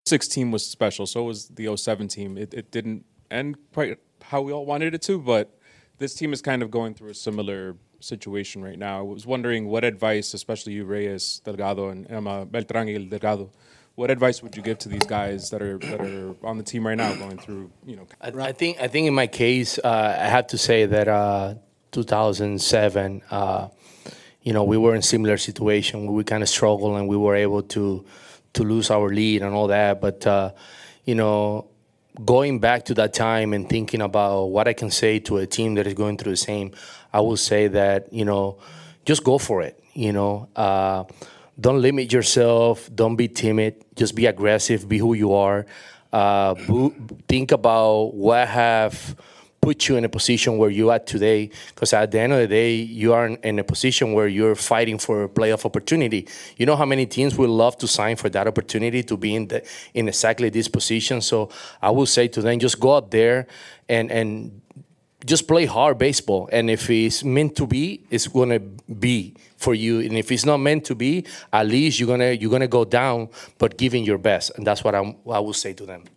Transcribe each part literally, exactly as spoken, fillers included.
six team was special. So was the oh seven team. It, it didn't end quite how we all wanted it to, but this team is kind of going through a similar situation right now. I was wondering what advice, especially you, Reyes, Delgado, and Emma Beltran y Delgado, what advice would you give to these guys that are that are on the team right now, going through, you know? I, I think I think in my case, uh, I have to say that uh, two thousand seven, uh, you know, we were in a similar situation where we kind of struggled and we were able to to lose our lead and all that. But uh, you know, going back to that time and thinking about what I can say to a team that is going through the same, I will say that, you know, just go for it. You know. Uh, Don't limit yourself. Don't be timid. Just be aggressive. Be who you are. Uh, think about what have put you in a position where you are today. Because at the end of the day, you are in a position where you're fighting for a playoff opportunity. You know how many teams would love to sign for that opportunity to be in the in exactly this position. So I will say to them, just go out there and and just play hard baseball. And if it's meant to be, it's gonna be for you. And if it's not meant to be, at least you're gonna you're gonna go down, but giving your best. And that's what I'm, I will say to them.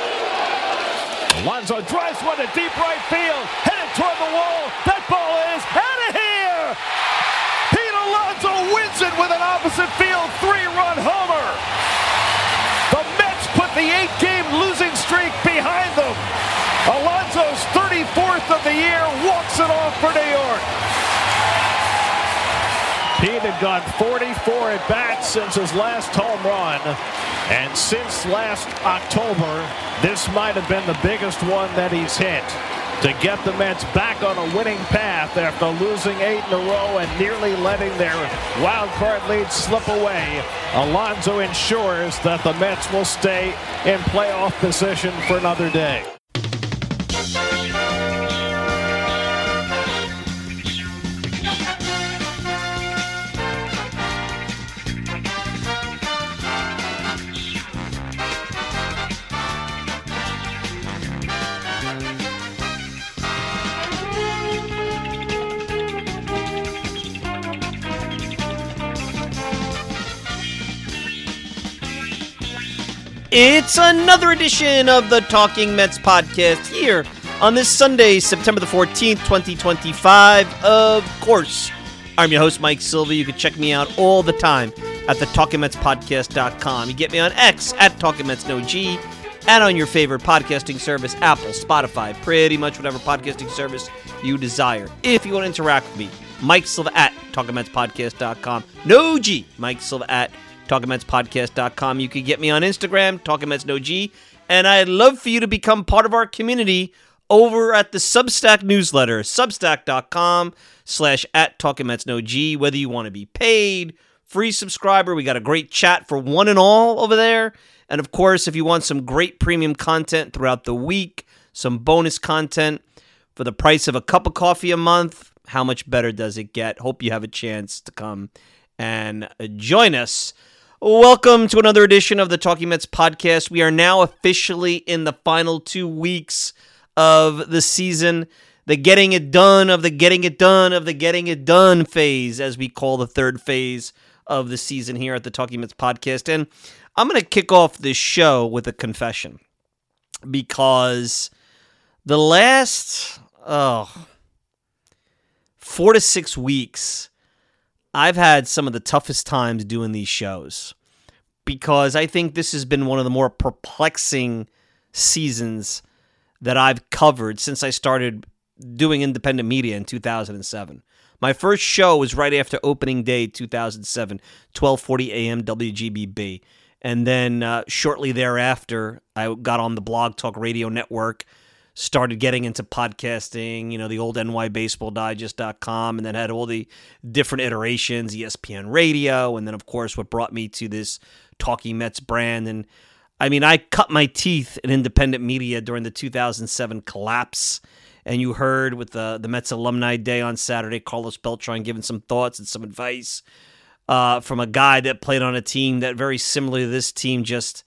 Alonso drives one to deep right field, headed toward the wall. That ball is out of here. Pete Alonso wins it with an opposite field three-run homer. The Mets put the eight-game losing streak behind them. Alonso's thirty-fourth of the year walks it off for New York. Pete had gone forty-four at bats since his last home run. And since last October, this might have been the biggest one that he's hit. To get the Mets back on a winning path after losing eight in a row and nearly letting their wild card lead slip away, Alonso ensures that the Mets will stay in playoff position for another day. It's another edition of the Talking Mets podcast here on this Sunday, September the fourteenth, twenty twenty-five. Of course, I'm your host, Mike Silva. You can check me out all the time at the talking mets podcast dot com. You get me on X at Talking Mets No G and on your favorite podcasting service, Apple, Spotify, pretty much whatever podcasting service you desire. If you want to interact with me, Mike Silva at talking mets podcast dot com. No G, Mike Silva at talking mets podcast dot com. You can get me on Instagram, Talking Mets No G, and I'd love for you to become part of our community over at the Substack newsletter, substack dot com slash at Talking Mets No G. Whether you want to be paid, free subscriber, we got a great chat for one and all over there. And of course, if you want some great premium content throughout the week, some bonus content for the price of a cup of coffee a month, how much better does it get? Hope you have a chance to come and join us. Welcome to another edition of the Talking Mets podcast. We are now officially in the final two weeks of the season, the getting it done of the getting it done of the getting it done phase, as we call the third phase of the season here at the Talking Mets podcast. And I'm going to kick off this show with a confession, because the last oh, four to six weeks, I've had some of the toughest times doing these shows, because I think this has been one of the more perplexing seasons that I've covered since I started doing independent media in two thousand seven. My first show was right after opening day two thousand seven, twelve forty a.m. W G B B. And then uh, shortly thereafter, I got on the Blog Talk Radio Network, started getting into podcasting, you know, the old N Y Baseball Digest dot com, and then had all the different iterations, E S P N Radio, and then, of course, what brought me to this Talking Mets brand. And, I mean, I cut my teeth in independent media during the two thousand seven collapse, and you heard with the, the Mets Alumni Day on Saturday, Carlos Beltran giving some thoughts and some advice uh, from a guy that played on a team that, very similar to this team, just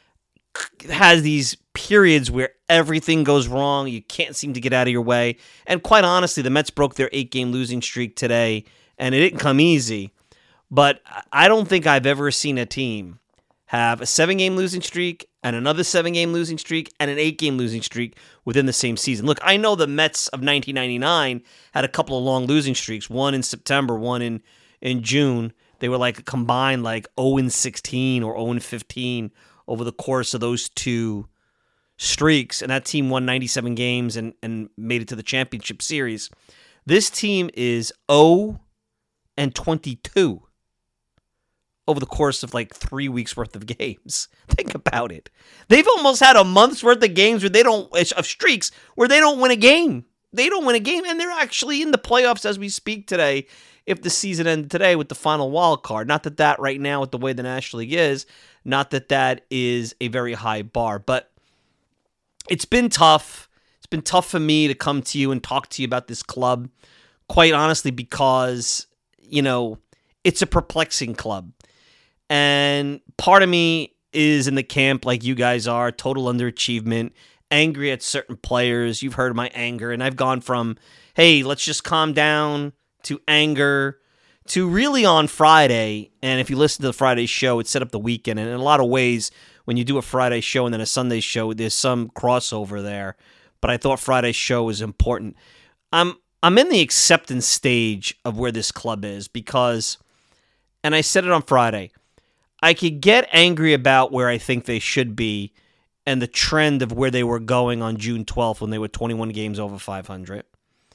has these periods where everything goes wrong. You can't seem to get out of your way. And quite honestly, the Mets broke their eight-game losing streak today, and it didn't come easy. But I don't think I've ever seen a team have a seven-game losing streak and another seven-game losing streak and an eight-game losing streak within the same season. Look, I know the Mets of nineteen ninety-nine had a couple of long losing streaks, one in September, one in, in June. They were like combined like oh and sixteen or oh and fifteen over the course of those two streaks, and that team won ninety-seven games and, and made it to the championship series. This team is oh and twenty-two over the course of like three weeks worth of games. Think about it. They've almost had a month's worth of games where they don't, of streaks where they don't win a game. They don't win a game, and they're actually in the playoffs as we speak today if the season ended today with the final wild card. Not that that right now with the way the National League is, not that that is a very high bar, but it's been tough. It's been tough for me to come to you and talk to you about this club, quite honestly, because, you know, it's a perplexing club. And part of me is in the camp like you guys are, total underachievement, angry at certain players. You've heard my anger, and I've gone from, hey, let's just calm down, to anger, to really on Friday. And if you listen to the Friday show, it set up the weekend. And in a lot of ways, when you do a Friday show and then a Sunday show, there's some crossover there. But I thought Friday's show was important. I'm I'm in the acceptance stage of where this club is because, and I said it on Friday, I could get angry about where I think they should be and the trend of where they were going on June twelfth when they were twenty-one games over five hundred.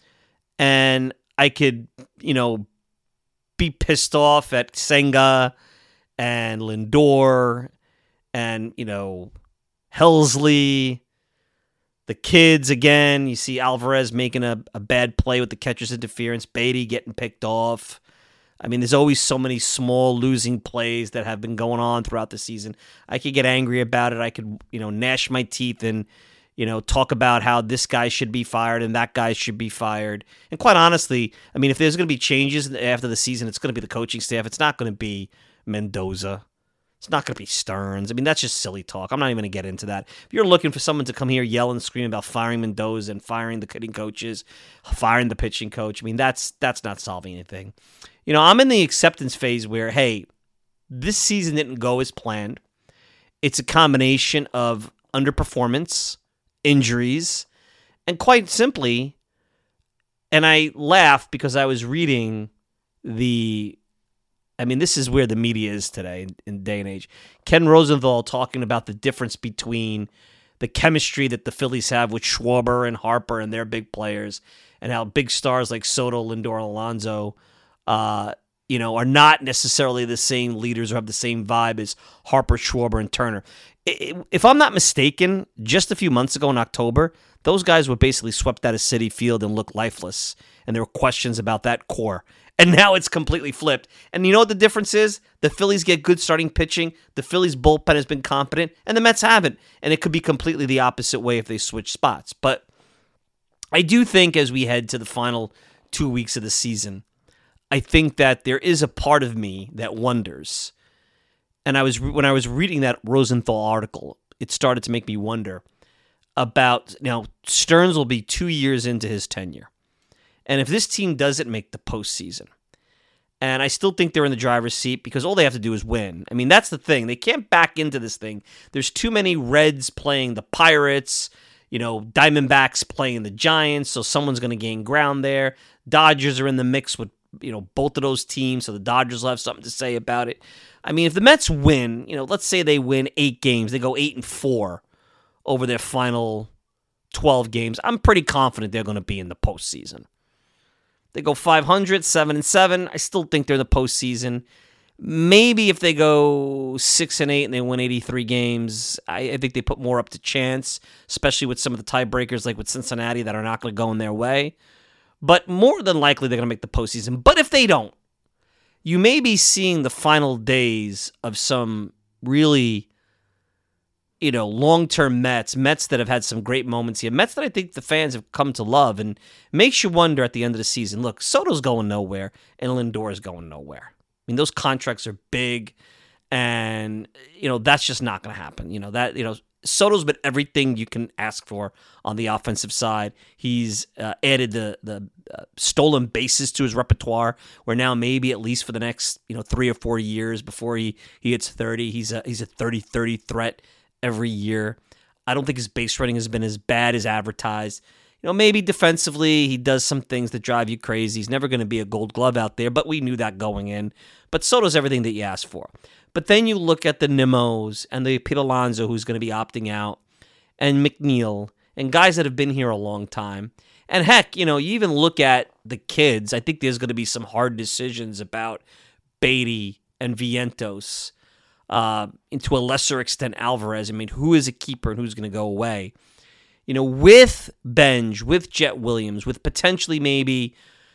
And I could, you know, be pissed off at Senga and Lindor and, you know, Helsley, the kids again. You see Alvarez making a, a bad play with the catcher's interference, Beatty getting picked off. I mean, there's always so many small losing plays that have been going on throughout the season. I could get angry about it. I could, you know, gnash my teeth and, you know, talk about how this guy should be fired and that guy should be fired. And quite honestly, I mean, if there's going to be changes after the season, it's going to be the coaching staff. It's not going to be Mendoza. It's not going to be Stearns. I mean, that's just silly talk. I'm not even going to get into that. If you're looking for someone to come here yell and scream about firing Mendoza and firing the hitting coaches, firing the pitching coach, I mean, that's that's not solving anything. You know, I'm in the acceptance phase where, hey, this season didn't go as planned. It's a combination of underperformance, injuries, and quite simply, and I laugh because I was reading the, I mean, this is where the media is today in day and age. Ken Rosenthal talking about the difference between the chemistry that the Phillies have with Schwarber and Harper and their big players, and how big stars like Soto, Lindor, Alonso, uh, you know, are not necessarily the same leaders or have the same vibe as Harper, Schwarber, and Turner. If I'm not mistaken, just a few months ago in October, those guys were basically swept out of Citi Field and looked lifeless, and there were questions about that core. And now it's completely flipped. And you know what the difference is? The Phillies get good starting pitching, the Phillies bullpen has been competent, and the Mets haven't. And it could be completely the opposite way if they switch spots. But I do think as we head to the final two weeks of the season, I think that there is a part of me that wonders. And I was when I was reading that Rosenthal article, it started to make me wonder about, now, Stearns will be two years into his tenure. And if this team doesn't make the postseason, and I still think they're in the driver's seat because all they have to do is win. I mean, that's the thing. They can't back into this thing. There's too many Reds playing the Pirates, you know, Diamondbacks playing the Giants, so someone's going to gain ground there. Dodgers are in the mix with, you know, both of those teams, so the Dodgers will have something to say about it. I mean, if the Mets win, you know, let's say they win eight games, they go eight and four over their final twelve games, I'm pretty confident they're going to be in the postseason. They go five hundred, seven and seven, I still think they're in the postseason. Maybe if they go six and eight and they win eighty-three games, I, I think they put more up to chance, especially with some of the tiebreakers like with Cincinnati that are not going to go in their way. But more than likely, they're going to make the postseason. But if they don't, you may be seeing the final days of some really, you know, long-term Mets, Mets that have had some great moments here, Mets that I think the fans have come to love, and makes you wonder at the end of the season, look, Soto's going nowhere, and Lindor's going nowhere. I mean, those contracts are big, and, you know, that's just not going to happen. You know, that, you know, Soto's been everything you can ask for on the offensive side. He's uh, added the the uh, stolen bases to his repertoire, where now maybe at least for the next you know three or four years before he, he hits thirty, he's a he's a thirty thirty threat every year. I don't think his base running has been as bad as advertised. You know, maybe defensively he does some things that drive you crazy. He's never going to be a Gold Glove out there, but we knew that going in. But Soto's everything that you asked for. But then you look at the Nimos and the Pete Alonso, who's going to be opting out, and McNeil, and guys that have been here a long time. And heck, you know, you even look at the kids. I think there's going to be some hard decisions about Beatty and Vientos, uh, and to a lesser extent Alvarez. I mean, who is a keeper and who's going to go away? You know, with Benj, with Jet Williams, with potentially maybe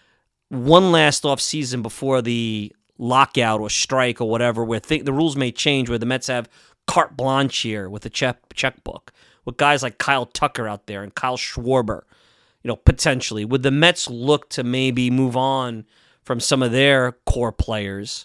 one last offseason before the lockout or strike or whatever, where th- the rules may change, where the Mets have carte blanche here with a check checkbook, with guys like Kyle Tucker out there and Kyle Schwarber, you know, potentially. Would the Mets look to maybe move on from some of their core players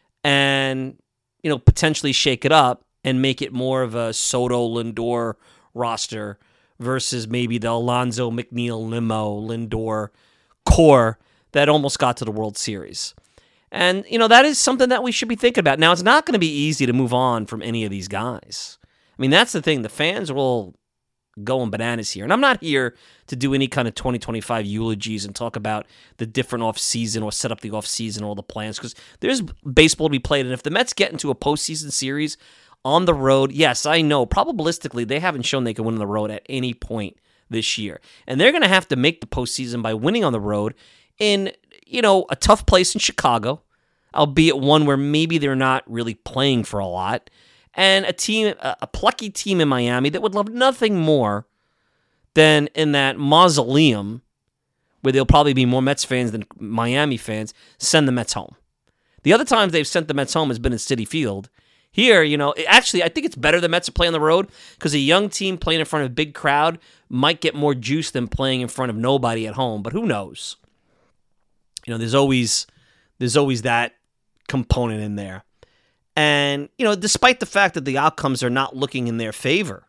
and, you know, potentially shake it up and make it more of a Soto Lindor roster versus maybe the Alonso, McNeil, Nimmo, Lindor core that almost got to the World Series? And, you know, that is something that we should be thinking about. Now, it's not going to be easy to move on from any of these guys. I mean, that's the thing. The fans are all going bananas here. And I'm not here to do any kind of twenty twenty-five eulogies and talk about the different offseason or set up the offseason, all the plans, because there's baseball to be played. And if the Mets get into a postseason series on the road, yes, I know, probabilistically, they haven't shown they can win on the road at any point this year. And they're going to have to make the postseason by winning on the road in, you know, a tough place in Chicago, albeit one where maybe they're not really playing for a lot, and a team, a plucky team in Miami that would love nothing more than in that mausoleum where there'll probably be more Mets fans than Miami fans, send the Mets home. The other times they've sent the Mets home has been in Citi Field. Here, you know, actually, I think it's better the Mets to play on the road because a young team playing in front of a big crowd might get more juice than playing in front of nobody at home, but who knows? You know, there's always there's always that component in there. And, you know, despite the fact that the outcomes are not looking in their favor,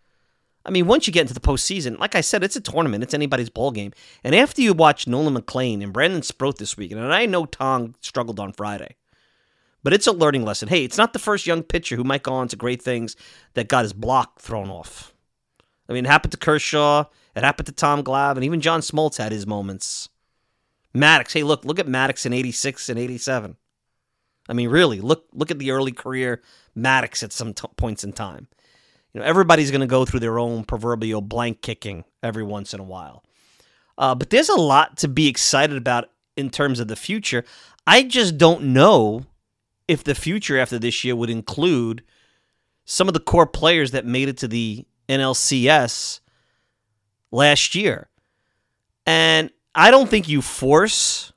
I mean, once you get into the postseason, like I said, it's a tournament. It's anybody's ball game. And after you watch Nolan McLean and Brandon Sproat this weekend, and I know Tong struggled on Friday, but it's a learning lesson. Hey, it's not the first young pitcher who might go on to great things that got his block thrown off. I mean, it happened to Kershaw, it happened to Tom Glav, and even John Smoltz had his moments. Maddox, hey, look, look at Maddox in eighty-six and eighty-seven. I mean, really, look look at the early career Maddox at some t- points in time. You know, everybody's going to go through their own proverbial blank kicking every once in a while. Uh, but there's a lot to be excited about in terms of the future. I just don't know if the future after this year would include some of the core players that made it to the N L C S last year. And I don't think you force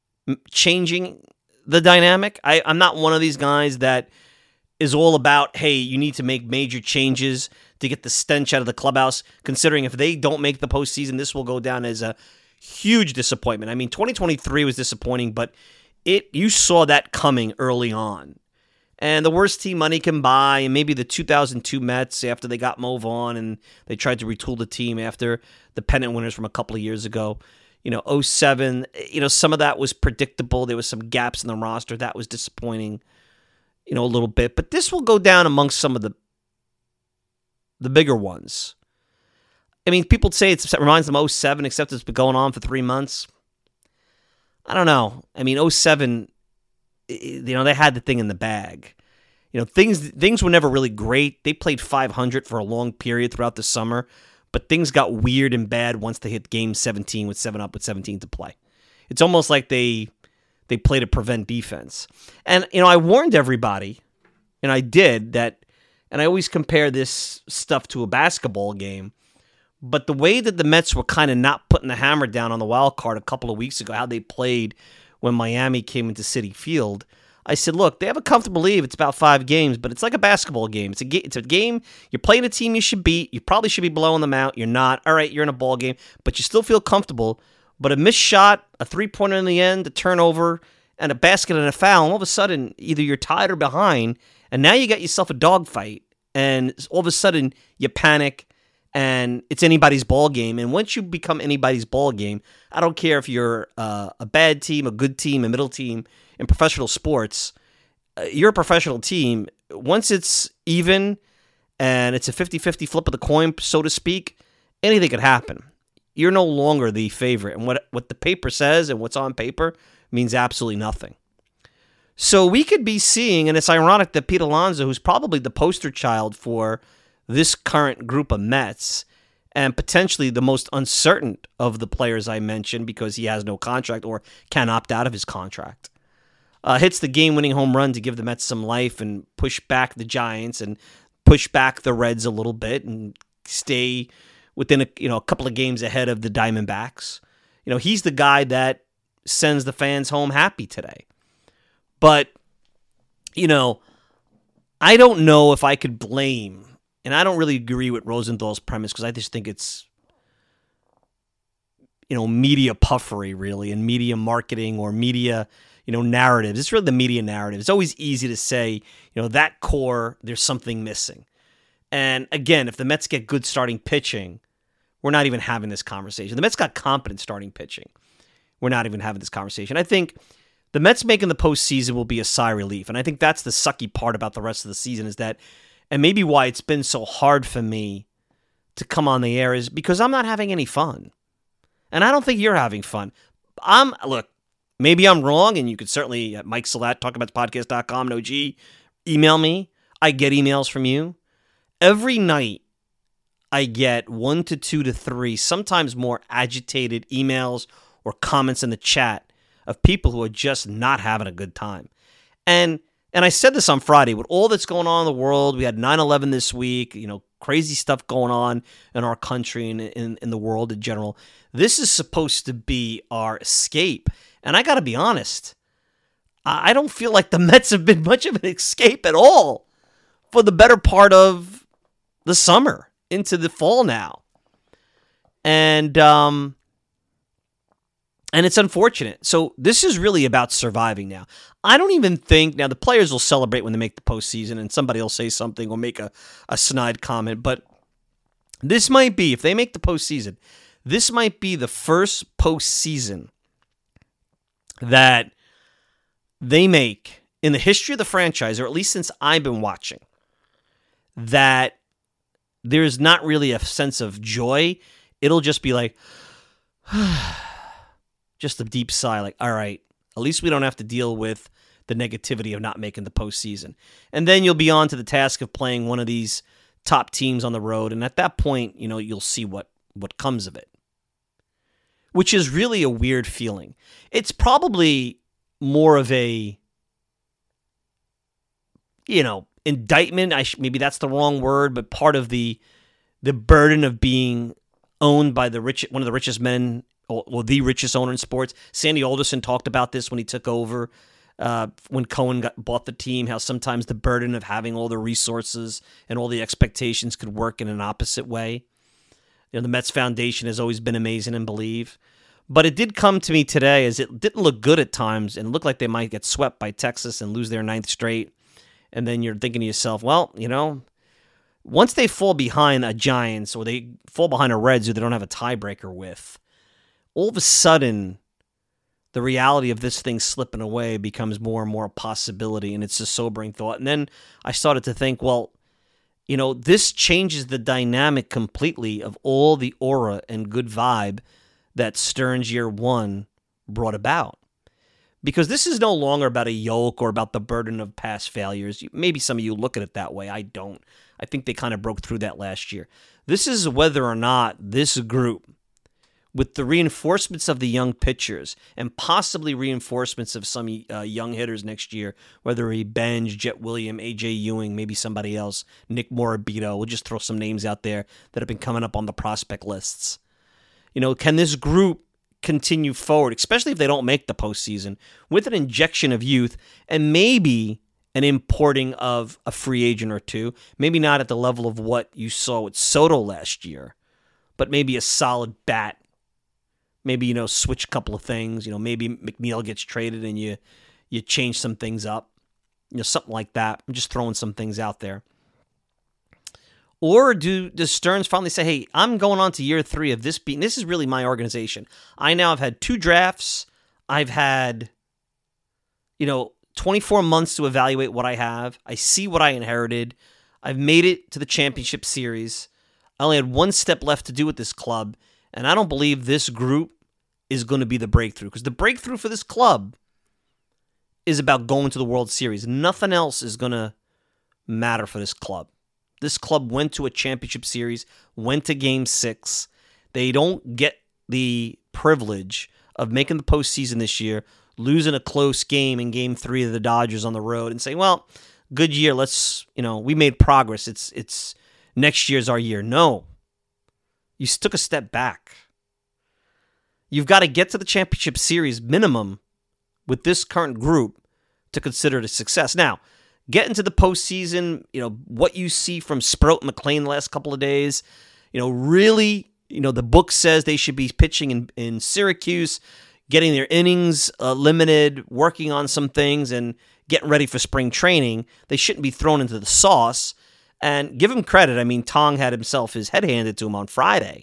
changing the dynamic. I, I'm not one of these guys that is all about, hey, you need to make major changes to get the stench out of the clubhouse, considering if they don't make the postseason, this will go down as a huge disappointment. I mean, twenty twenty-three was disappointing, but it you saw that coming early on. And the worst team money can buy, and maybe the two thousand two Mets after they got Mo Vaughn and they tried to retool the team after the pennant winners from a couple of years ago. You know, oh seven, you know, some of that was predictable. There was some gaps in the roster. That was disappointing, you know, a little bit. But this will go down amongst some of the the bigger ones. I mean, people say it's, it reminds them of oh seven, except it's been going on for three months. I don't know. I mean, oh seven, you know, they had the thing in the bag. You know, things things were never really great. They played five hundred for a long period throughout the summer. But things got weird and bad once they hit game seventeen with seven up with seventeen to play. It's almost like they they played a prevent defense. And, you know, I warned everybody, and I did, that, and I always compare this stuff to a basketball game, but the way that the Mets were kind of not putting the hammer down on the wild card a couple of weeks ago, how they played when Miami came into Citi Field, I said, look, they have a comfortable lead. It's about five games, but it's like a basketball game. It's a, ga- it's a game. You're playing a team you should beat. You probably should be blowing them out. You're not. All right, you're in a ball game, but you still feel comfortable. But a missed shot, a three-pointer in the end, a turnover, and a basket and a foul, and all of a sudden, either you're tied or behind, and now you got yourself a dogfight, And all of a sudden, you panic, and it's anybody's ball game. And once you become anybody's ball game, I don't care if you're uh, a bad team, a good team, a middle team in professional sports, uh, you're a professional team. Once it's even and it's a fifty-fifty flip of the coin, so to speak, anything could happen. You're no longer the favorite. And what, what the paper says and what's on paper means absolutely nothing. So we could be seeing, and it's ironic that Pete Alonso, who's probably the poster child for this current group of Mets, and potentially the most uncertain of the players I mentioned because he has no contract or can opt out of his contract, uh, hits the game-winning home run to give the Mets some life and push back the Giants and push back the Reds a little bit and stay within a, you know, a couple of games ahead of the Diamondbacks. You know, he's the guy that sends the fans home happy today. But, you know, I don't know if I could blame, and I don't really agree with Rosenthal's premise because I just think it's, you know, media puffery, really, and media marketing or media, you know, narratives. It's really the media narrative. It's always easy to say, you know, that core, there's something missing. And again, if the Mets get good starting pitching, we're not even having this conversation. The Mets got competent starting pitching. We're not even having this conversation. I think the Mets making the postseason will be a sigh of relief. And I think that's the sucky part about the rest of the season is that, and maybe why it's been so hard for me to come on the air is because I'm not having any fun. And I don't think you're having fun. I'm, look, maybe I'm wrong, and you could certainly, at Mike Salat, talk about the podcast dot com, no G, email me. I get emails from you. Every night, I get one to two to three, sometimes more agitated emails or comments in the chat of people who are just not having a good time. And and I said this on Friday, with all that's going on in the world, we had nine eleven this week, you know, crazy stuff going on in our country and in, in the world in general. This is supposed to be our escape. And I got to be honest, I don't feel like the Mets have been much of an escape at all for the better part of the summer into the fall now. And, um... And it's unfortunate. So this is really about surviving now. I don't even think, now the players will celebrate when they make the postseason and somebody will say something or make a, a snide comment, but this might be, if they make the postseason, this might be the first postseason that they make in the history of the franchise, or at least since I've been watching, that there's not really a sense of joy. It'll just be like, just a deep sigh, like, all right, at least we don't have to deal with the negativity of not making the postseason. And then you'll be on to the task of playing one of these top teams on the road. And at that point, you know, you'll see what, what comes of it, which is really a weird feeling. It's probably more of a, you know, indictment. I sh- maybe that's the wrong word, but part of the the burden of being owned by the rich, one of the richest men, or the richest owner in sports. Sandy Alderson talked about this when he took over, uh, when Cohen got, bought the team, how sometimes the burden of having all the resources and all the expectations could work in an opposite way. You know, the Mets Foundation has always been amazing and believe. But it did come to me today as it didn't look good at times and looked like they might get swept by Texas and lose their ninth straight. And then you're thinking to yourself, well, you know, once they fall behind a Giants or they fall behind a Reds who they don't have a tiebreaker with, all of a sudden, the reality of this thing slipping away becomes more and more a possibility, and it's a sobering thought. And then I started to think, well, you know, this changes the dynamic completely of all the aura and good vibe that Stearns year one brought about. Because this is no longer about a yoke or about the burden of past failures. Maybe some of you look at it that way. I don't. I think they kind of broke through that last year. This is whether or not this group, with the reinforcements of the young pitchers and possibly reinforcements of some uh, young hitters next year, whether he Benj, Jet Williams, A J Ewing, maybe somebody else, Nick Morabito. We'll just throw some names out there that have been coming up on the prospect lists. You know, can this group continue forward, especially if they don't make the postseason, with an injection of youth and maybe an importing of a free agent or two, maybe not at the level of what you saw with Soto last year, but maybe a solid bat. Maybe, you know, switch a couple of things. You know, maybe McNeil gets traded and you you change some things up. You know, something like that. I'm just throwing some things out there. Or do does Stearns finally say, hey, I'm going on to year three of this being, this is really my organization. I now have had two drafts. I've had, you know, twenty-four months to evaluate what I have. I see what I inherited. I've made it to the championship series. I only had one step left to do with this club. And I don't believe this group is going to be the breakthrough. Because the breakthrough for this club is about going to the World Series. Nothing else is going to matter for this club. This club went to a championship series, went to game six. They don't get the privilege of making the postseason this year, losing a close game in game three of the Dodgers on the road and saying, well, good year. Let's, you know, we made progress. It's, it's next year's our year. No, you took a step back. You've got to get to the championship series minimum with this current group to consider it a success. Now, get into the postseason, you know, what you see from Sprout and McClain the last couple of days, you know, really, you know, the book says they should be pitching in, in Syracuse, getting their innings uh, limited, working on some things, and getting ready for spring training. They shouldn't be thrown into the sauce. And give him credit. I mean, Tong had himself his head handed to him on Friday.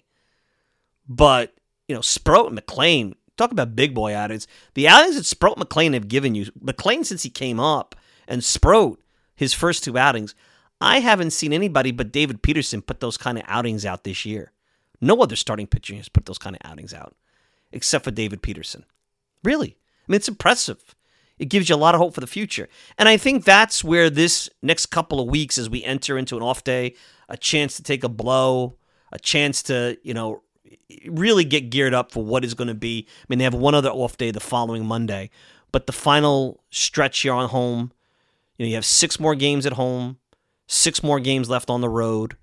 But, you know, Sprout and McClain, talk about big boy outings. The outings that Sprout and McClain have given you, McClain since he came up, and Sprout, his first two outings, I haven't seen anybody but David Peterson put those kind of outings out this year. No other starting pitcher has put those kind of outings out, except for David Peterson. Really. I mean, it's impressive. It gives you a lot of hope for the future. And I think that's where this next couple of weeks, as we enter into an off day, a chance to take a blow, a chance to, you know, really get geared up for what is going to be. I mean, they have one other off day the following Monday, but the final stretch here on home, you know, you have six more games at home, six more games left on the road.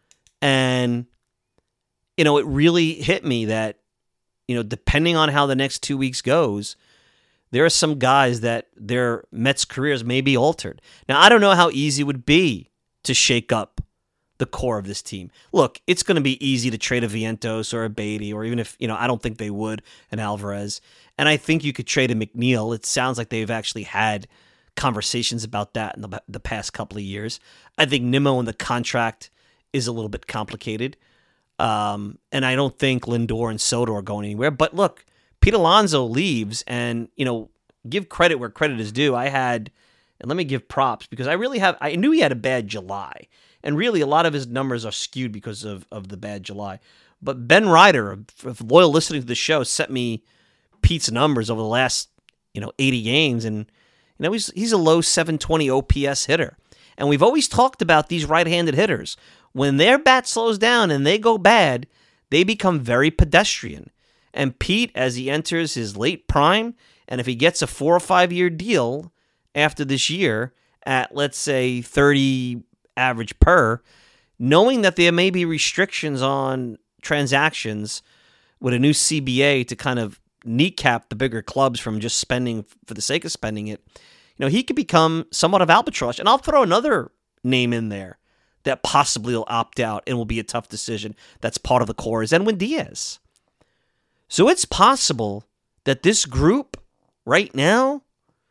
And, you know, it really hit me that, you know, depending on how the next two weeks goes, there are some guys that their Mets careers may be altered. Now, I don't know how easy it would be to shake up the core of this team. Look, it's going to be easy to trade a Vientos or a Beatty, or even if, you know, I don't think they would, an Alvarez. And I think you could trade a McNeil. It sounds like they've actually had conversations about that in the, the past couple of years. I think Nimmo and the contract is a little bit complicated. Um, and I don't think Lindor and Soto are going anywhere. But look, Pete Alonso leaves, and, you know, give credit where credit is due. I had, and let me give props, because I really have, I knew he had a bad July. And really, a lot of his numbers are skewed because of, of the bad July. But Ben Ryder, of loyal listening to the show, sent me Pete's numbers over the last, you know, eighty games. And, you know, he's, he's a low seven twenty O P S hitter. And we've always talked about these right-handed hitters. When their bat slows down and they go bad, they become very pedestrian. And Pete, as he enters his late prime, and if he gets a four or five-year deal after this year at, let's say, thirty average per, knowing that there may be restrictions on transactions with a new C B A to kind of kneecap the bigger clubs from just spending for the sake of spending it, you know, he could become somewhat of albatross. And I'll throw another name in there that possibly will opt out and will be a tough decision. That's part of the core, is Edwin Diaz. So it's possible that this group right now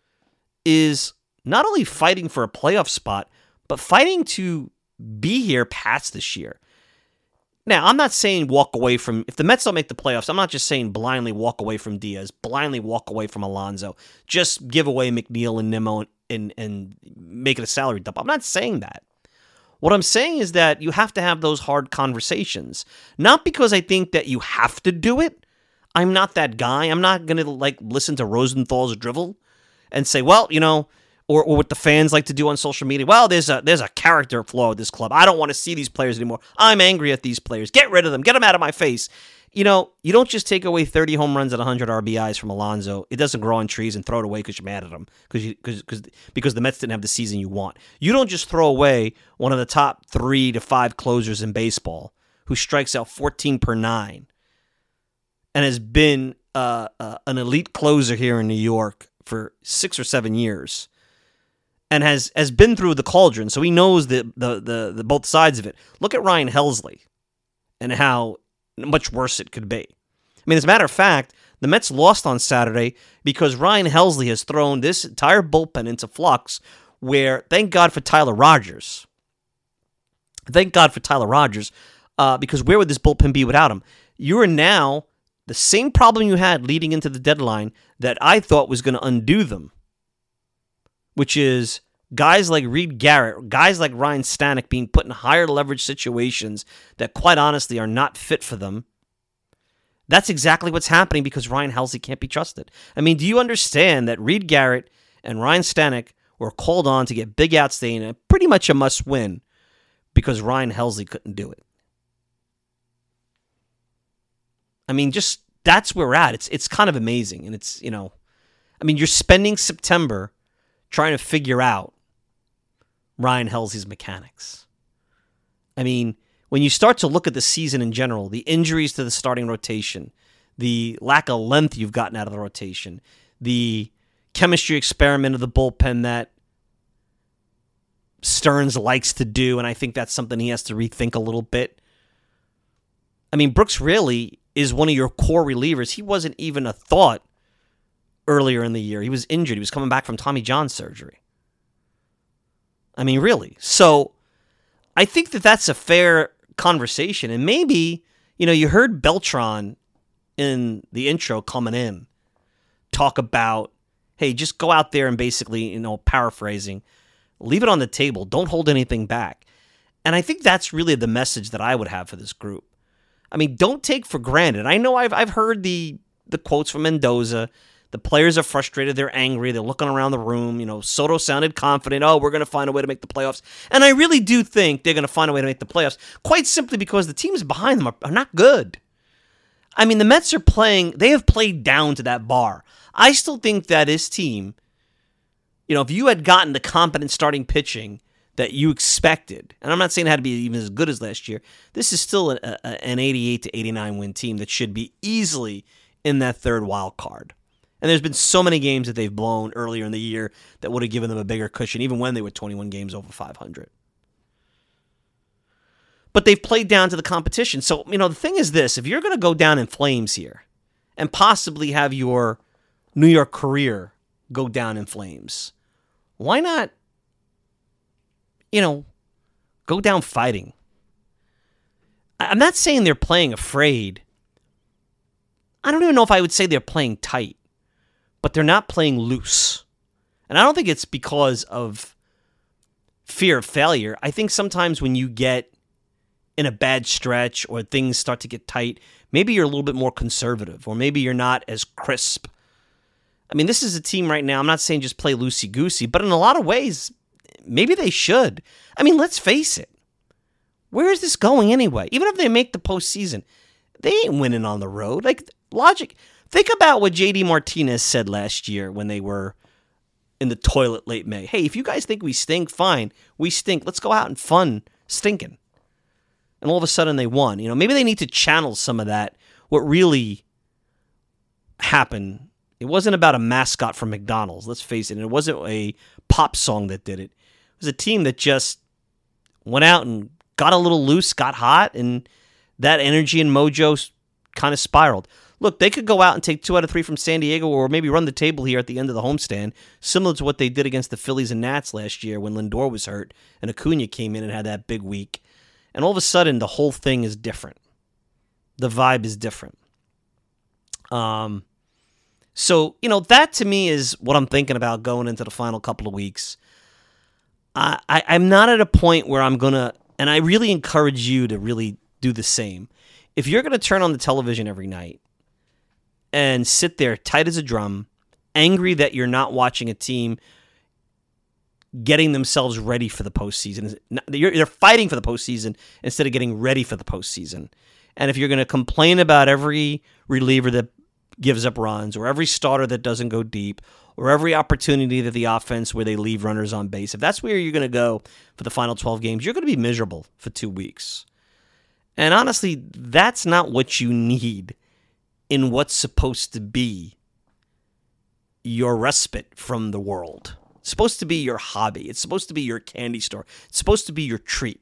is not only fighting for a playoff spot, but fighting to be here past this year. Now, I'm not saying walk away from, if the Mets don't make the playoffs, I'm not just saying blindly walk away from Diaz, blindly walk away from Alonso, just give away McNeil and Nimmo and, and, and make it a salary dump. I'm not saying that. What I'm saying is that you have to have those hard conversations. Not because I think that you have to do it. I'm not that guy. I'm not going to like listen to Rosenthal's drivel and say, well, you know, or, or what the fans like to do on social media. Well, there's a there's a character flaw with this club. I don't want to see these players anymore. I'm angry at these players. Get rid of them. Get them out of my face. You know, you don't just take away thirty home runs and one hundred R B Is from Alonso. It doesn't grow on trees and throw it away because you're mad at him because you because because because the Mets didn't have the season you want. You don't just throw away one of the top three to five closers in baseball who strikes out fourteen per nine and has been uh, uh, an elite closer here in New York for six or seven years. And has, has been through the cauldron, so he knows the, the the the both sides of it. Look at Ryan Helsley and how much worse it could be. I mean, as a matter of fact, the Mets lost on Saturday because Ryan Helsley has thrown this entire bullpen into flux where, thank God for Tyler Rogers. Thank God for Tyler Rogers, uh, because where would this bullpen be without him? You are now the same problem you had leading into the deadline that I thought was going to undo them, which is guys like Reed Garrett, guys like Ryan Stanek being put in higher leverage situations that quite honestly are not fit for them. That's exactly what's happening because Ryan Helsley can't be trusted. I mean, do you understand that Reed Garrett and Ryan Stanek were called on to get big outs today and pretty much a must-win because Ryan Helsley couldn't do it? I mean, just that's where we're at. It's it's kind of amazing. And it's, you know, I mean, you're spending September trying to figure out Ryan Helsley's mechanics. I mean, when you start to look at the season in general, the injuries to the starting rotation, the lack of length you've gotten out of the rotation, the chemistry experiment of the bullpen that Stearns likes to do, and I think that's something he has to rethink a little bit. I mean, Brooks Raley is one of your core relievers. He wasn't even a thought earlier in the year. He was injured. He was coming back from Tommy John surgery. I mean, really. So I think that that's a fair conversation. And maybe, you know, you heard Beltran in the intro coming in talk about, hey, just go out there and basically, you know, paraphrasing, leave it on the table. Don't hold anything back. And I think that's really the message that I would have for this group. I mean, don't take for granted. I know I've I've heard the the quotes from Mendoza. The players are frustrated. They're angry. They're looking around the room. You know, Soto sounded confident. Oh, we're going to find a way to make the playoffs. And I really do think they're going to find a way to make the playoffs, quite simply because the teams behind them are, are not good. I mean, the Mets are playing, they have played down to that bar. I still think that this team, you know, if you had gotten the competent starting pitching that you expected, and I'm not saying it had to be even as good as last year, this is still a, a, an eighty-eight to eighty-nine win team that should be easily in that third wild card. And there's been so many games that they've blown earlier in the year that would have given them a bigger cushion, even when they were twenty-one games over five hundred. But they've played down to the competition. So, you know, the thing is this, if you're going to go down in flames here and possibly have your New York career go down in flames, why not, you know, go down fighting? I'm not saying they're playing afraid. I don't even know if I would say they're playing tight, but they're not playing loose. And I don't think it's because of fear of failure. I think sometimes when you get in a bad stretch or things start to get tight, maybe you're a little bit more conservative, or maybe you're not as crisp. I mean, this is a team right now, I'm not saying just play loosey-goosey, but in a lot of ways, maybe they should. I mean, let's face it. Where is this going anyway? Even if they make the postseason, they ain't winning on the road. Like, logic. Think about what J D Martinez said last year when they were in the toilet late May. Hey, if you guys think we stink, fine. We stink. Let's go out and fun stinking. And all of a sudden they won. You know, maybe they need to channel some of that. What really happened, it wasn't about a mascot from McDonald's, let's face it. And it wasn't a pop song that did it. It was a team that just went out and got a little loose, got hot, and that energy and mojo kind of spiraled. Look, they could go out and take two out of three from San Diego, or maybe run the table here at the end of the homestand, similar to what they did against the Phillies and Nats last year when Lindor was hurt and Acuna came in and had that big week. And all of a sudden, the whole thing is different. The vibe is different. Um, so, you know, that to me is what I'm thinking about going into the final couple of weeks. I, I, I'm not at a point where I'm going to, and I really encourage you to really do the same. If you're going to turn on the television every night and sit there tight as a drum, angry that you're not watching a team getting themselves ready for the postseason. They're fighting for the postseason instead of getting ready for the postseason. And if you're going to complain about every reliever that gives up runs, or every starter that doesn't go deep, or every opportunity that the offense where they leave runners on base, if that's where you're going to go for the final twelve games, you're going to be miserable for two weeks. And honestly, that's not what you need in what's supposed to be your respite from the world. It's supposed to be your hobby. It's supposed to be your candy store. It's supposed to be your treat.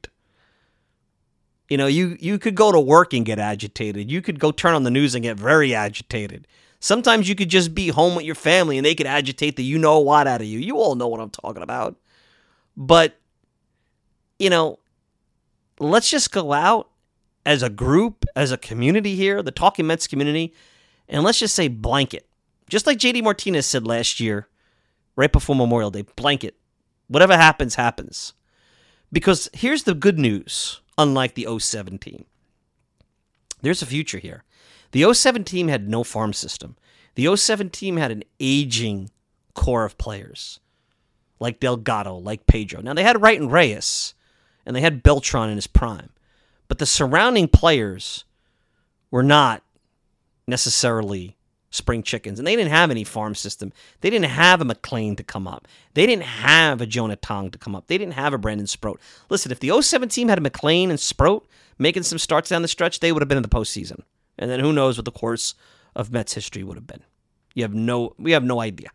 You know, you, you could go to work and get agitated. You could go turn on the news and get very agitated. Sometimes you could just be home with your family and they could agitate the you-know-what out of you. You all know what I'm talking about. But, you know, let's just go out as a group, as a community here, the Talking Mets community, and let's just say blanket. Just like J D Martinez said last year, right before Memorial Day, blanket. Whatever happens, happens. Because here's the good news, unlike the oh seven team. There's a future here. The oh seven team had no farm system. The oh seven team had an aging core of players, like Delgado, like Pedro. Now, they had Wright and Reyes, and they had Beltran in his prime. But the surrounding players were not necessarily spring chickens, and they didn't have any farm system. They didn't have a McLean to come up. They didn't have a Jonah Tong to come up. They didn't have a Brandon Sproat. Listen, if the oh seven team had a McLean and Sproat making some starts down the stretch, they would have been in the postseason. And then who knows what the course of Mets history would have been. You have no, we have no idea.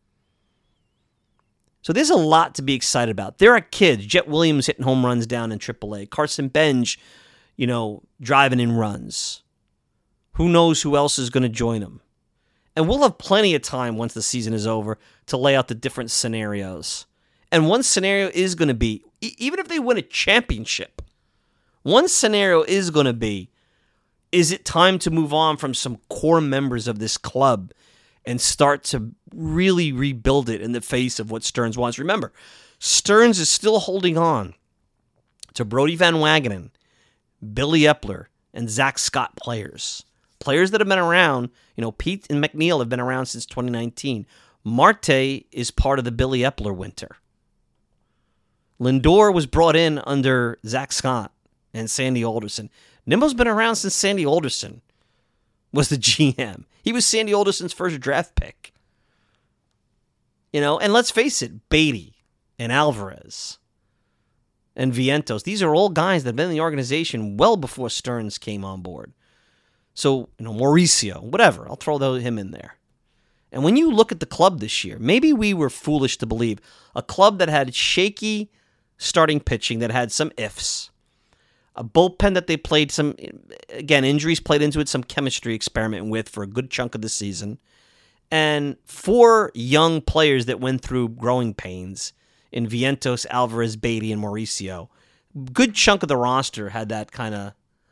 So there's a lot to be excited about. There are kids, Jet Williams hitting home runs down in triple A, Carson Benj, you know, driving in runs. Who knows who else is going to join him? And we'll have plenty of time once the season is over to lay out the different scenarios. And one scenario is going to be, e- even if they win a championship, one scenario is going to be, is it time to move on from some core members of this club and start to really rebuild it in the face of what Stearns wants? Remember, Stearns is still holding on to Brody Van Wagenen, Billy Epler, and Zach Scott players. Players that have been around, you know, Pete and McNeil have been around since twenty nineteen. Marte is part of the Billy Epler winter. Lindor was brought in under Zach Scott and Sandy Alderson. Nimmo's been around since Sandy Alderson was the G M. He was Sandy Alderson's first draft pick. You know, and let's face it, Beatty and Alvarez and Vientos, these are all guys that have been in the organization well before Stearns came on board. So, you know, Mauricio, whatever, I'll throw him in there. And when you look at the club this year, maybe we were foolish to believe a club that had shaky starting pitching, that had some ifs, a bullpen that they played some, again, injuries played into it, some chemistry experiment with for a good chunk of the season, and four young players that went through growing pains in Vientos, Alvarez, Beatty, and Mauricio. Good chunk of the roster had that kind of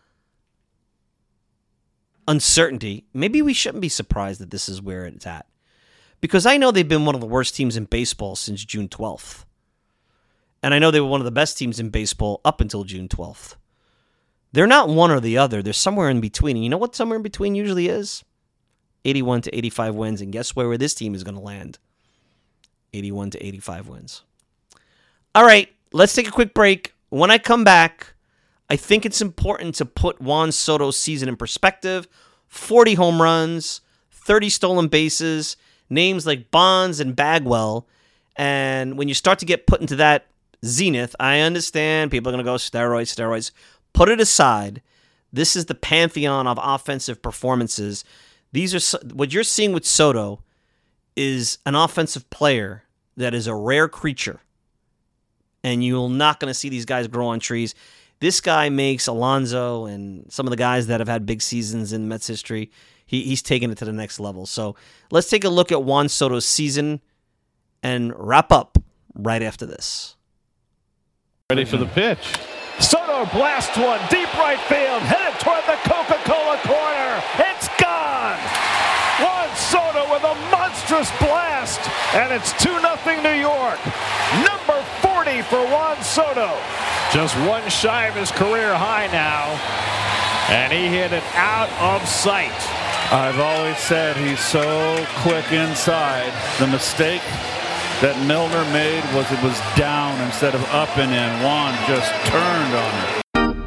uncertainty. Maybe we shouldn't be surprised that this is where it's at. Because I know they've been one of the worst teams in baseball since June twelfth. And I know they were one of the best teams in baseball up until June twelfth. They're not one or the other. They're somewhere in between. And you know what somewhere in between usually is? eighty-one to eighty-five wins. And guess where, where this team is going to land? eighty-one to eighty-five wins. All right, let's take a quick break. When I come back, I think it's important to put Juan Soto's season in perspective. forty home runs, thirty stolen bases, names like Bonds and Bagwell. And when you start to get put into that zenith, I understand people are going to go steroids, steroids. Put it aside. This is the pantheon of offensive performances. These are what you're seeing with Soto is an offensive player that is a rare creature. And you're not going to see these guys grow on trees. This guy makes Alonso and some of the guys that have had big seasons in Mets history, he, he's taking it to the next level. So let's take a look at Juan Soto's season and wrap up right after this. Ready for the pitch. Soto blasts one deep right field, headed toward the Coca-Cola corner. It's gone. Juan Soto with a monstrous blast, and it's two nothing New York. Number forty for Juan Soto. Just one shy of his career high now, and he hit it out of sight. I've always said he's so quick inside. The mistake that Milner made was it was down instead of up and in. Juan just turned on it.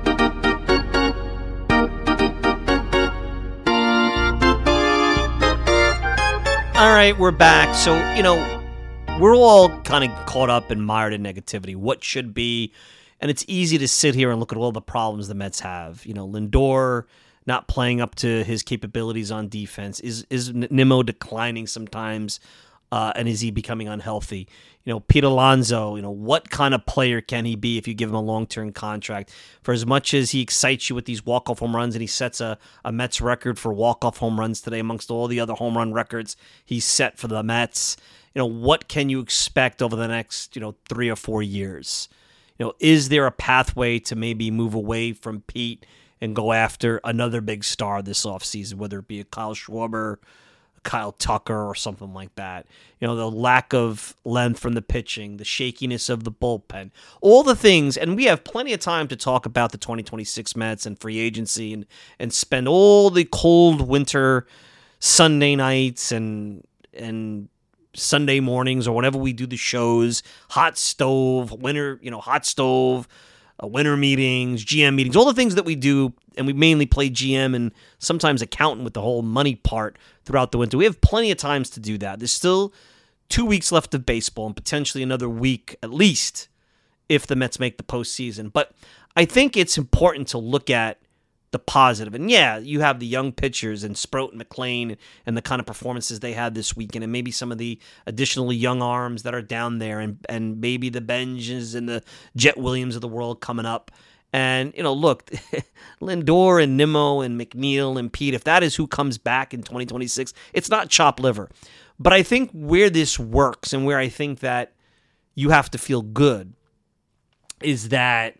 All right, we're back. So, you know, we're all kind of caught up and mired in negativity. What should be, and it's easy to sit here and look at all the problems the Mets have. You know, Lindor not playing up to his capabilities on defense. Is is Nimmo declining sometimes? Uh, and is he becoming unhealthy? You know, Pete Alonso, you know, what kind of player can he be if you give him a long-term contract? For as much as he excites you with these walk-off home runs, and he sets a, a Mets record for walk-off home runs today amongst all the other home run records he's set for the Mets, you know, what can you expect over the next, you know, three or four years? You know, is there a pathway to maybe move away from Pete and go after another big star this offseason, whether it be a Kyle Schwarber, Kyle Tucker, or something like that? You know, the lack of length from the pitching, the shakiness of the bullpen, all the things, and we have plenty of time to talk about the twenty twenty-six Mets and free agency and, and spend all the cold winter Sunday nights and and Sunday mornings or whenever we do the shows, hot stove, winter, you know, hot stove, uh, winter meetings, G M meetings, all the things that we do, and we mainly play G M and sometimes accountant with the whole money part throughout the winter. We have plenty of times to do that. There's still two weeks left of baseball and potentially another week at least if the Mets make the postseason. But I think it's important to look at the positive. And yeah, you have the young pitchers and Sproat and McLean and the kind of performances they had this weekend, and maybe some of the additionally young arms that are down there, and, and maybe the Benjes and the Jet Williams of the world coming up. And, you know, look, Lindor and Nimmo and McNeil and Pete, if that is who comes back in twenty twenty-six, it's not chopped liver. But I think where this works and where I think that you have to feel good is that,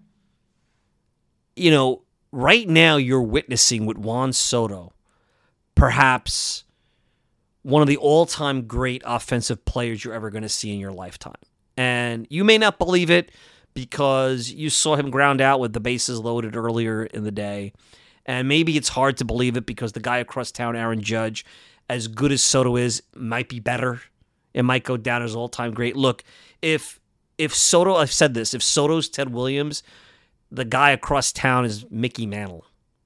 you know, right now you're witnessing with Juan Soto, perhaps one of the all-time great offensive players you're ever going to see in your lifetime. And you may not believe it because you saw him ground out with the bases loaded earlier in the day. And maybe it's hard to believe it because the guy across town, Aaron Judge, as good as Soto is, might be better. It might go down as all-time great. Look, if if Soto, I've said this, if Soto's Ted Williams, the guy across town is Mickey Mantle.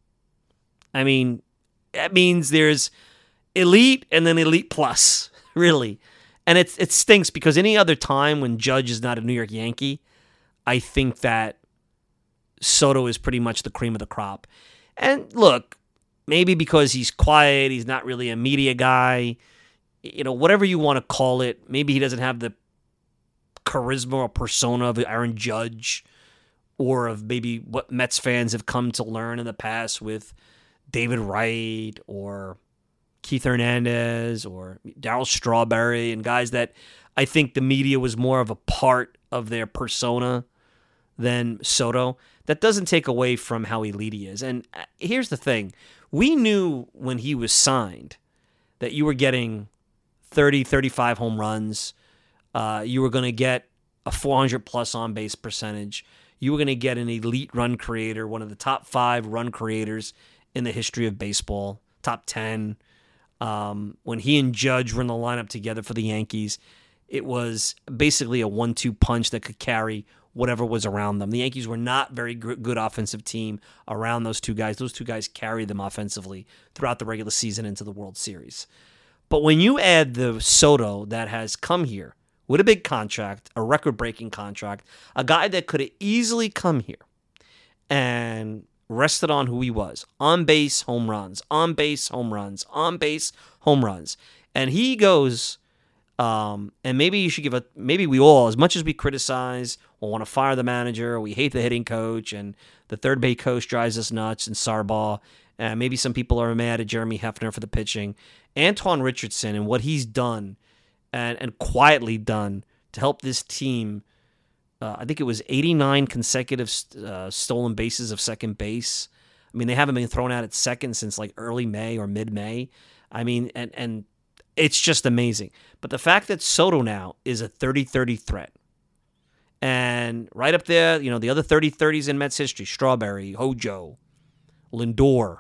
I mean, that means there's elite and then elite plus, really. And it, it stinks because any other time when Judge is not a New York Yankee, I think that Soto is pretty much the cream of the crop. And look, maybe because he's quiet, he's not really a media guy, you know, whatever you want to call it. Maybe he doesn't have the charisma or persona of Aaron Judge, or of maybe what Mets fans have come to learn in the past with David Wright or Keith Hernandez or Darryl Strawberry, and guys that I think the media was more of a part of their persona than Soto. That doesn't take away from how elite he is. And here's the thing. We knew when he was signed that you were getting thirty, thirty-five home runs. Uh, you were going to get a four hundred plus on-base percentage. You were going to get an elite run creator, one of the top five run creators in the history of baseball, top ten. Um, when he and Judge were in the lineup together for the Yankees, it was basically a one two punch that could carry whatever was around them. The Yankees were not a very good offensive team around those two guys. Those two guys carried them offensively throughout the regular season into the World Series. But when you add the Soto that has come here with a big contract, a record-breaking contract, a guy that could have easily come here and rested on who he was, on-base home runs, on-base home runs, on-base home runs. And he goes, um, and maybe you should give a, maybe we all, as much as we criticize or want to fire the manager, or we hate the hitting coach, and the third base coach drives us nuts, and Sarbaugh, and maybe some people are mad at Jeremy Hefner for the pitching. Antoine Richardson and what he's done and, and quietly done to help this team, uh, I think it was eighty-nine consecutive uh, stolen bases of second base. I mean, they haven't been thrown out at second since like early May or mid-May. I mean, and and it's just amazing. But the fact that Soto now is a thirty thirty threat, and right up there, you know, the other thirty thirties in Mets history, Strawberry, Hojo, Lindor,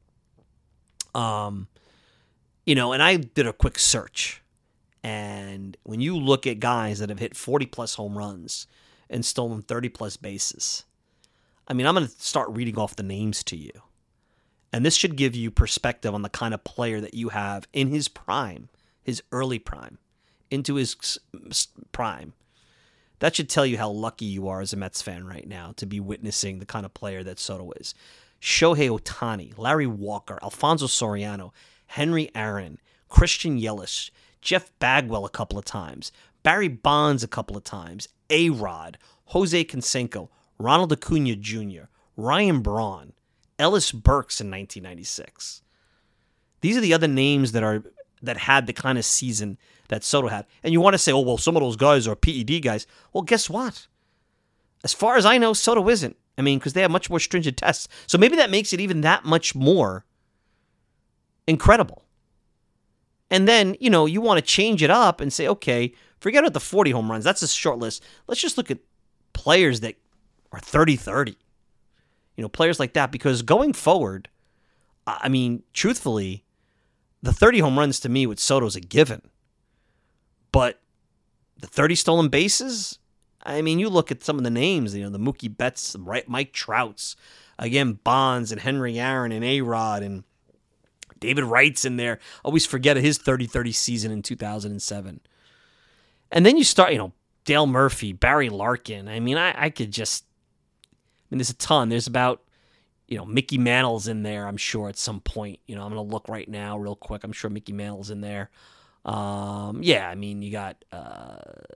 um, you know, and I did a quick search. And when you look at guys that have hit forty-plus home runs and stolen thirty-plus bases, I mean, I'm going to start reading off the names to you. And this should give you perspective on the kind of player that you have in his prime, his early prime, into his prime. That should tell you how lucky you are as a Mets fan right now to be witnessing the kind of player that Soto is. Shohei Ohtani, Larry Walker, Alfonso Soriano, Henry Aaron, Christian Yelich, Jeff Bagwell a couple of times, Barry Bonds a couple of times, A-Rod, Jose Canseco, Ronald Acuna Junior, Ryan Braun, Ellis Burks in nineteen ninety-six. These are the other names that are that had the kind of season that Soto had. And you want to say, oh, well, some of those guys are P E D guys. Well, guess what? As far as I know, Soto isn't. I mean, because they have much more stringent tests. So maybe that makes it even that much more incredible. And then, you know, you want to change it up and say, okay, forget about the forty home runs. That's a short list. Let's just look at players that are thirty thirty. You know, players like that. Because going forward, I mean, truthfully, the thirty home runs to me with Soto's a given. But the thirty stolen bases, I mean, you look at some of the names, you know, the Mookie Betts, right, Mike Trouts, again, Bonds and Henry Aaron and A-Rod and David Wright's in there. Always forget his thirty thirty season in two thousand seven. And then you start, you know, Dale Murphy, Barry Larkin. I mean, I, I could just, I mean, there's a ton. There's about, you know, Mickey Mantle's in there, I'm sure, at some point. You know, I'm going to look right now real quick. I'm sure Mickey Mantle's in there. Um, yeah, I mean, you got, uh,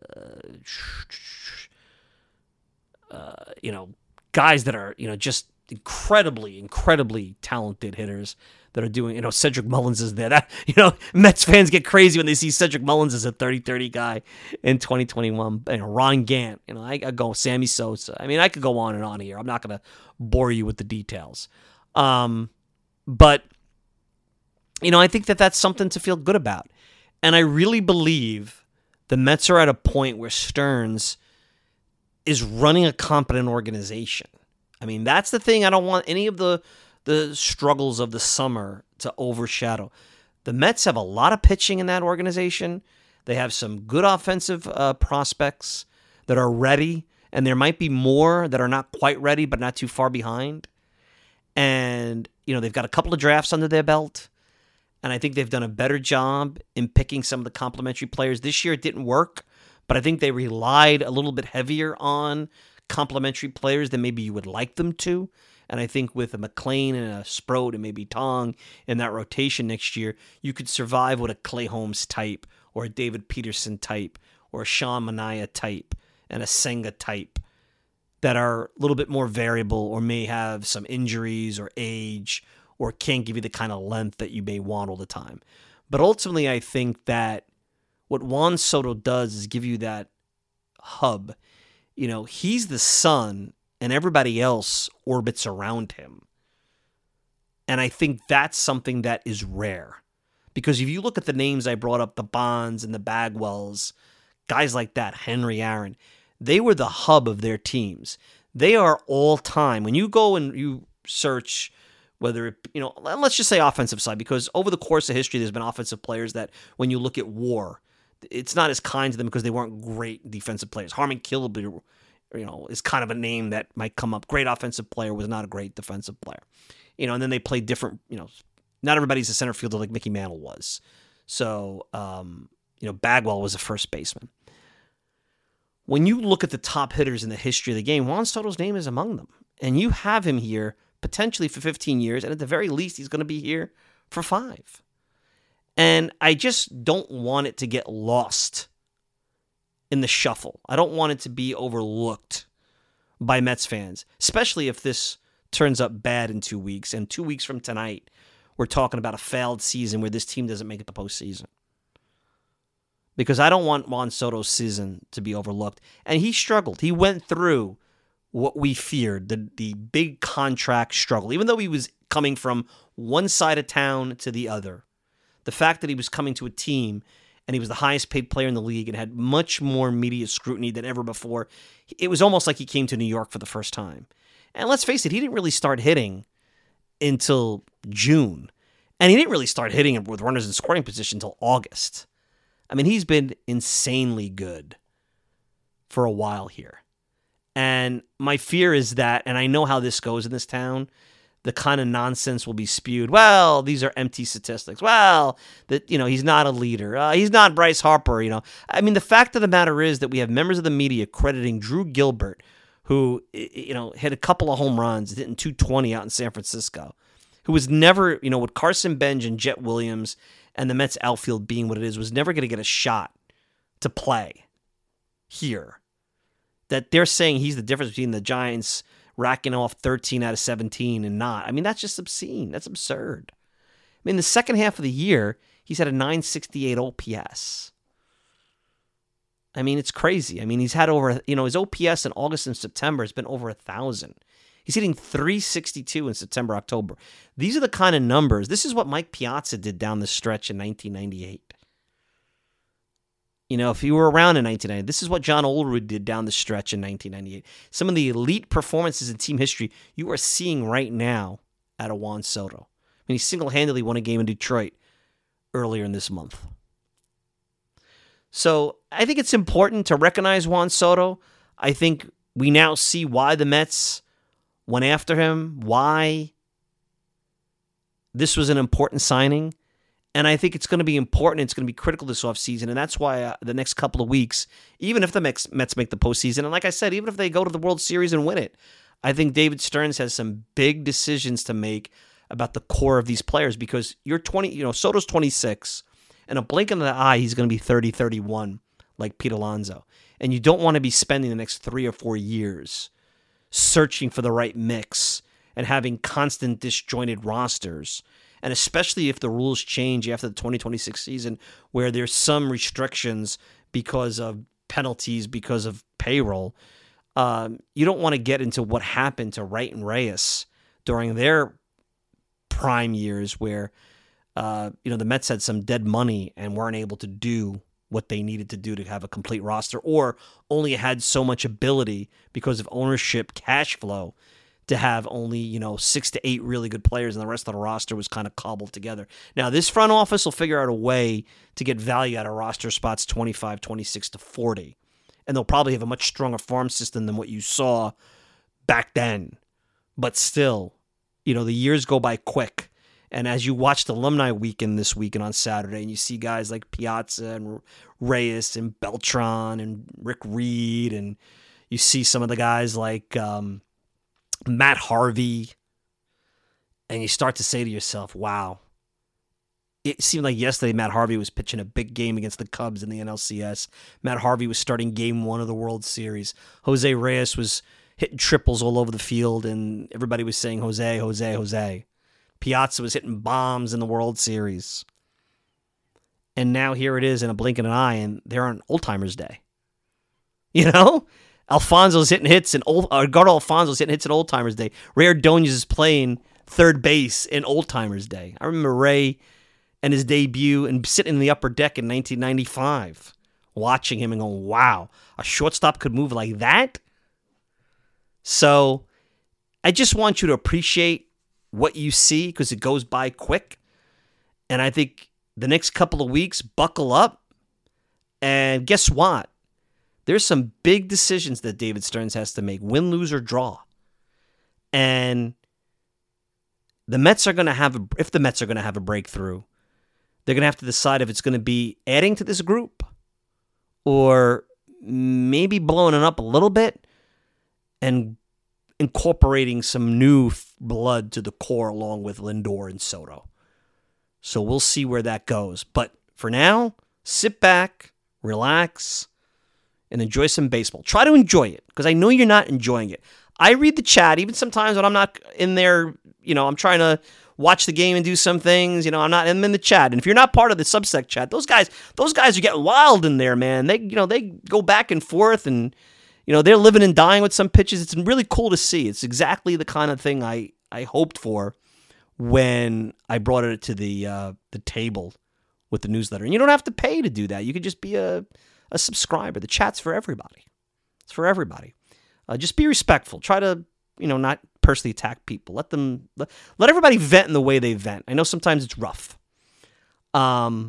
uh, you know, guys that are, you know, just incredibly, incredibly talented hitters that are doing, you know, Cedric Mullins is there. That, you know, Mets fans get crazy when they see Cedric Mullins as a thirty thirty guy in twenty twenty-one. You know, Ron Gant, you know, I, I go Sammy Sosa. I mean, I could go on and on here. I'm not going to bore you with the details. Um, but, you know, I think that that's something to feel good about. And I really believe the Mets are at a point where Stearns is running a competent organization. I mean, that's the thing. I don't want any of the the struggles of the summer to overshadow. The Mets have a lot of pitching in that organization. They have some good offensive uh, prospects that are ready, and there might be more that are not quite ready but not too far behind. And, you know, they've got a couple of drafts under their belt, and I think they've done a better job in picking some of the complementary players. This year it didn't work, but I think they relied a little bit heavier on complementary players than maybe you would like them to. And I think with a McLean and a Sproat and maybe Tong in that rotation next year, you could survive with a Clay Holmes type or a David Peterson type or a Sean Manaea type and a Senga type that are a little bit more variable or may have some injuries or age or can't give you the kind of length that you may want all the time. But ultimately, I think that what Juan Soto does is give you that hub. You know, he's the sun and everybody else orbits around him. And I think that's something that is rare. Because if you look at the names I brought up, the Bonds and the Bagwells, guys like that, Henry Aaron, they were the hub of their teams. They are all time. When you go and you search, whether it, you know, let's just say offensive side, because over the course of history, there's been offensive players that when you look at WAR, it's not as kind to them because they weren't great defensive players. Harmon Killebrew, you know, is kind of a name that might come up. Great offensive player, was not a great defensive player. You know, and then they played different, you know, not everybody's a center fielder like Mickey Mantle was. So, um, you know, Bagwell was a first baseman. When you look at the top hitters in the history of the game, Juan Soto's name is among them. And you have him here potentially for fifteen years, and at the very least, he's going to be here for five. And I just don't want it to get lost in the shuffle. I don't want it to be overlooked by Mets fans, especially if this turns up bad in two weeks. And two weeks from tonight, we're talking about a failed season where this team doesn't make it the postseason. Because I don't want Juan Soto's season to be overlooked. And he struggled. He went through what we feared, the, the big contract struggle. Even though he was coming from one side of town to the other, the fact that he was coming to a team and he was the highest paid player in the league and had much more media scrutiny than ever before, it was almost like he came to New York for the first time. And let's face it, he didn't really start hitting until June. And he didn't really start hitting with runners in scoring position until August. I mean, he's been insanely good for a while here. And my fear is that, and I know how this goes in this town, the kind of nonsense will be spewed. Well, these are empty statistics. Well, that, you know, he's not a leader. Uh, he's not Bryce Harper, you know. I mean, the fact of the matter is that we have members of the media crediting Drew Gilbert, who, you know, hit a couple of home runs, hitting two twenty out in San Francisco, who was never, you know, with Carson Benj and Jet Williams and the Mets outfield being what it is, was never going to get a shot to play here. That they're saying he's the difference between the Giants racking off thirteen out of seventeen and not. I mean, that's just obscene. That's absurd. I mean, the second half of the year, he's had a nine sixty-eight O P S. I mean, it's crazy. I mean, he's had over, you know, his O P S in August and September has been over a thousand. He's hitting three sixty-two in September, October. These are the kind of numbers. This is what Mike Piazza did down the stretch in nineteen ninety-eight. You know, if you were around in nineteen ninety, this is what John Olerud did down the stretch in nineteen ninety-eight. Some of the elite performances in team history you are seeing right now out of Juan Soto. I mean, he single-handedly won a game in Detroit earlier in this month. So I think it's important to recognize Juan Soto. I think we now see why the Mets went after him, why this was an important signing. And I think it's going to be important. It's going to be critical this offseason. And that's why uh, the next couple of weeks, even if the Mets, Mets make the postseason, and like I said, even if they go to the World Series and win it, I think David Stearns has some big decisions to make about the core of these players, because you're twenty, you know, Soto's twenty-six, and a blink of the eye, he's going to be thirty, thirty-one, like Pete Alonso. And you don't want to be spending the next three or four years searching for the right mix and having constant disjointed rosters. And especially if the rules change after the twenty twenty-six season, where there's some restrictions because of penalties, because of payroll, um, you don't want to get into what happened to Wright and Reyes during their prime years, where uh, you know the Mets had some dead money and weren't able to do what they needed to do to have a complete roster, or only had so much ability because of ownership cash flow to have only, you know, six to eight really good players, and the rest of the roster was kind of cobbled together. Now, this front office will figure out a way to get value out of roster spots twenty-five, twenty-six to forty. And they'll probably have a much stronger farm system than what you saw back then. But still, you know, the years go by quick. And as you watch the Alumni Weekend this weekend on Saturday, and you see guys like Piazza and Reyes and Beltran and Rick Reed, and you see some of the guys like um, Matt Harvey, and you start to say to yourself, wow. It seemed like yesterday Matt Harvey was pitching a big game against the Cubs in the N L C S. Matt Harvey was starting game one of the World Series. Jose Reyes was hitting triples all over the field, and everybody was saying, Jose, Jose, Jose. Piazza was hitting bombs in the World Series. And now here it is in a blink of an eye, and they're on Old Timers Day. You know? Alfonso's hitting hits, and old, uh, Edgardo Alfonso's hitting hits at Old Timers Day. Ray Ordonez is playing third base in Old Timers Day. I remember Ray and his debut and sitting in the upper deck in nineteen ninety-five, watching him and going, wow, a shortstop could move like that? So I just want you to appreciate what you see, because it goes by quick. And I think the next couple of weeks, buckle up. And guess what? There's some big decisions that David Stearns has to make, win, lose, or draw. And the Mets are going to have, a, if the Mets are going to have a breakthrough, they're going to have to decide if it's going to be adding to this group or maybe blowing it up a little bit and incorporating some new blood to the core along with Lindor and Soto. So we'll see where that goes. But for now, sit back, relax, and enjoy some baseball. Try to enjoy it, because I know you're not enjoying it. I read the chat, even sometimes when I'm not in there, you know, I'm trying to watch the game and do some things, you know, I'm not I'm in the chat. And if you're not part of the Substack chat, those guys, those guys are getting wild in there, man. They, you know, they go back and forth, and, you know, they're living and dying with some pitches. It's really cool to see. It's exactly the kind of thing I, I hoped for when I brought it to the uh, the table with the newsletter. And you don't have to pay to do that. You could just be a, a subscriber. The chat's for everybody. It's for everybody. Uh, just be respectful. Try to, you know, not personally attack people. Let them, let, let everybody vent in the way they vent. I know sometimes it's rough. Um,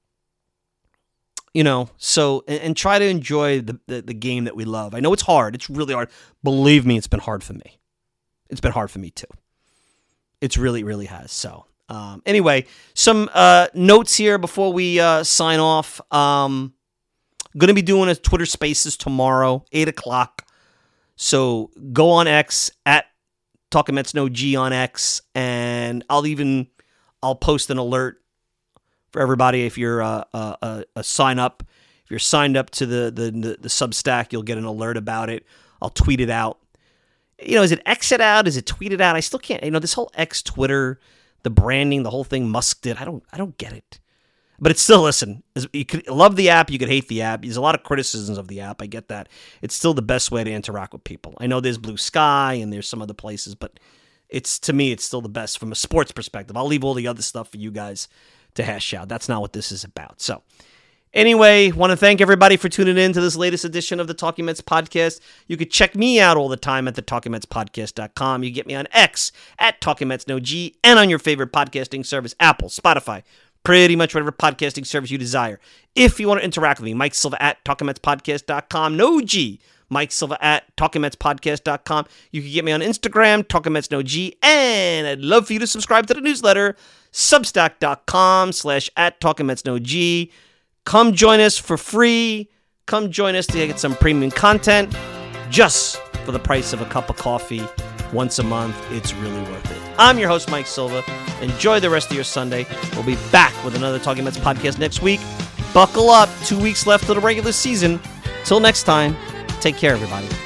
you know, so, and, and try to enjoy the, the, the game that we love. I know it's hard. It's really hard. Believe me, it's been hard for me. It's been hard for me too. It's really, really has. So, um, anyway, some uh, notes here before we uh, sign off. Um, going to be doing a Twitter Spaces tomorrow, eight o'clock. So go on X at Talking Mets No G on X, and I'll even I'll post an alert for everybody if you're a, a, a sign up. If you're signed up to the, the the the Substack, you'll get an alert about it. I'll tweet it out. You know, is it X it out? Is it tweeted out? I still can't. You know, this whole X Twitter, the branding, the whole thing Musk did. I don't I don't get it. But it's still, listen, you could love the app, you could hate the app. There's a lot of criticisms of the app. I get that. It's still the best way to interact with people. I know there's Blue Sky and there's some other places, but it's to me, it's still the best from a sports perspective. I'll leave all the other stuff for you guys to hash out. That's not what this is about. So anyway, want to thank everybody for tuning in to this latest edition of the Talking Mets podcast. You can check me out all the time at the talking mets podcast dot com. You get me on X at Talking Mets No G and on your favorite podcasting service, Apple, Spotify, pretty much whatever podcasting service you desire. If you want to interact with me, Mike Silva at talking mets podcast dot com. No G. Mike Silva at talking mets podcast dot com. You can get me on Instagram, Talking Mets No G, and I'd love for you to subscribe to the newsletter, substack dot com slash at Talking Mets No G. Come join us for free. Come join us to get some premium content just for the price of a cup of coffee once a month. It's really worth it. I'm your host, Mike Silva. Enjoy the rest of your Sunday. We'll be back with another Talking Mets podcast next week. Buckle up. Two weeks left of the regular season. Till next time, take care, everybody.